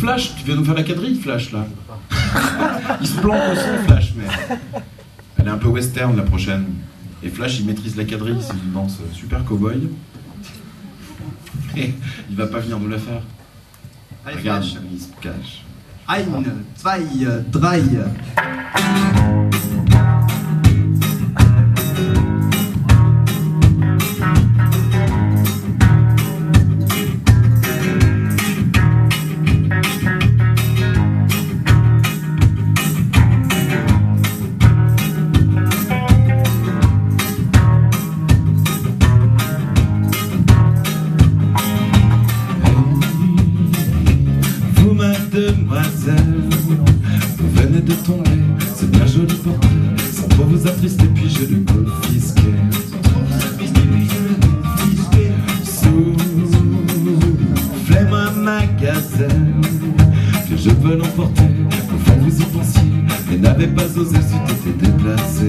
Flash, tu viens nous faire la quadrille, Flash, là. Il se plante au son, Flash, mais... Elle est un peu western, la prochaine. Et Flash, il maîtrise la quadrille, c'est une danse super cow-boy. Et il va pas venir nous la faire. Allez, regarde, Flash. il se cache. 1, 2, 3. Mademoiselle, vous venez de tomber, c'est bien joli portrait, sans trop vous attrister, puis je le confisquais. Soufflez-moi ma gazelle, que je veux l'emporter, au fond vous y pensiez, mais n'avez pas osé si t'étais déplacé.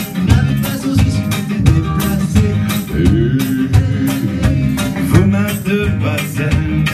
Vous mademoiselle,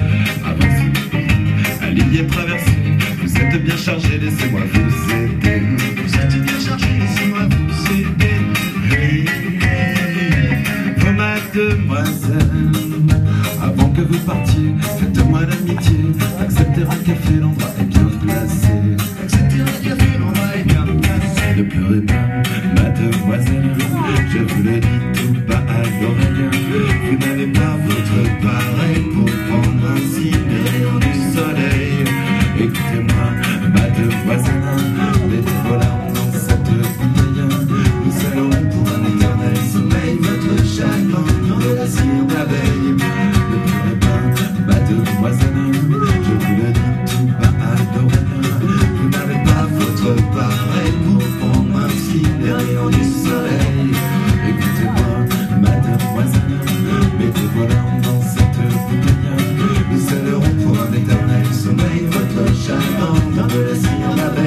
ligne est traversée, vous êtes bien chargé, laissez-moi vous aider. Vous êtes bien chargé, laissez-moi vous aider. Hey, vous mademoiselle, avant que vous partiez, faites-moi l'amitié d'accepter un café, l'endroit est bien placé. Accepter un café, l'endroit est bien placé. Ne pleurez pas, mademoiselle, je vous le dis tout bas à l'oreille. Vous n'avez pas votre pareil pour prendre ainsi les rayons du soleil. Écoutez-moi, mademoiselle, mettez vos larmes dans cette bouteille. Nous saluons pour un éternel sommeil votre chagrin dans de la cire d'abeille. Ne pleurez pas, mademoiselle, je vous le dis tout bas à l'oreille. Vous n'avez pas votre pareil pour prendre ainsi les rayons du soleil. Écoutez-moi, mademoiselle, mettez vos larmes dans cette bouteille. Nous saluons pour un éternel sommeil votre chagrin dans de la cire d'abeille.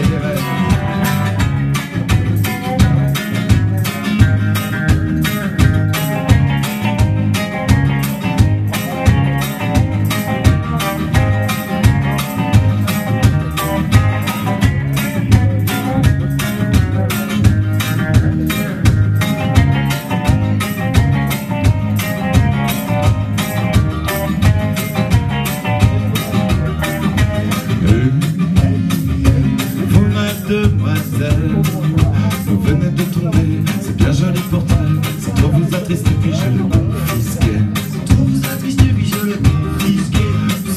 Mademoiselle, vous venez de tomber, c'est bien joli portrait, sans trop vous attrister, puis je le confisquais. Sans trop vous attrister, puis je le confisquais.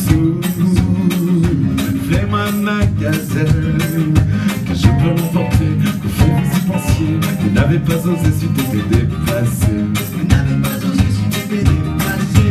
Soufflez-moi ma gazelle, que je peux l'emporter, qu'au fond vous y pensiez, vous n'avez pas osé si t'étais déplacé. Vous n'avez pas osé si t'étais déplacé.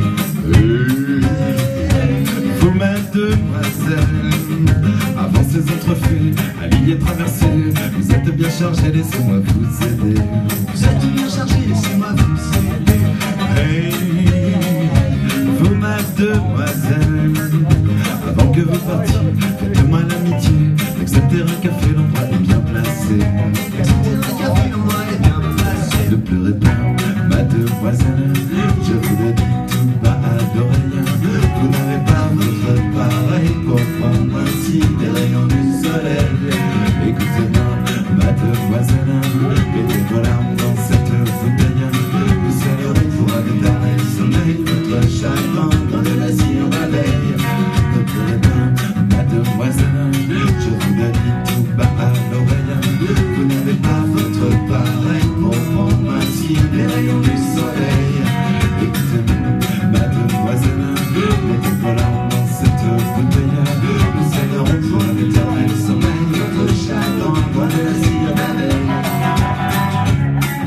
Vous mademoiselle, avant ces entrefaits, la ligne est traversée, vous êtes bien chargé, laissez-moi vous aider. Vous êtes bien chargé, laissez-moi vous aider. Hey, vous mademoiselle, avant que vous partiez, faites-moi l'amitié d'accepter un café, l'endroit est bien placé. Accepter un café, l'endroit est bien placé. Ne pleurez pas, mademoiselle, je vous le dis tout bas à l'oreille. Vous n'avez pas votre pareil pour prendre ainsi les rayons du soleil. Écoutez-moi, mademoiselle, mettez vos larmes dans cette bouteille. Nous saluerons pour un éternel sommeil votre chagrin dans de la cire d'abeille. Ne pleurez pas, mademoiselle, je vous le dis tout bas à l'oreille. Vous n'avez pas votre pareil pour prendre ainsi les rayons du soleil. Écoutez-moi, mademoiselle, mettez vos larmes dans cette bouteille. Nous saluerons pour un éternel sommeil votre chagrin dans de la cire d'abeille.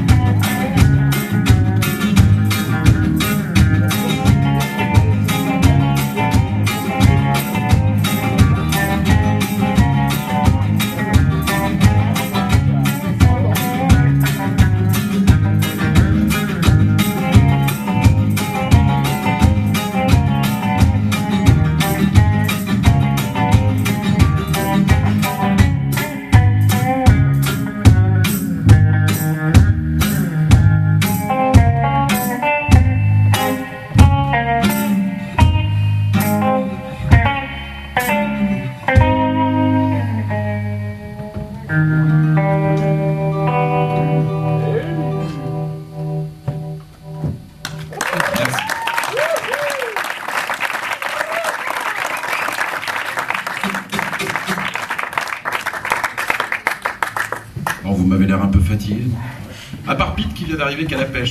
vous m'avez l'air un peu fatigué. À part Pete qui vient d'arriver qu'à la pêche.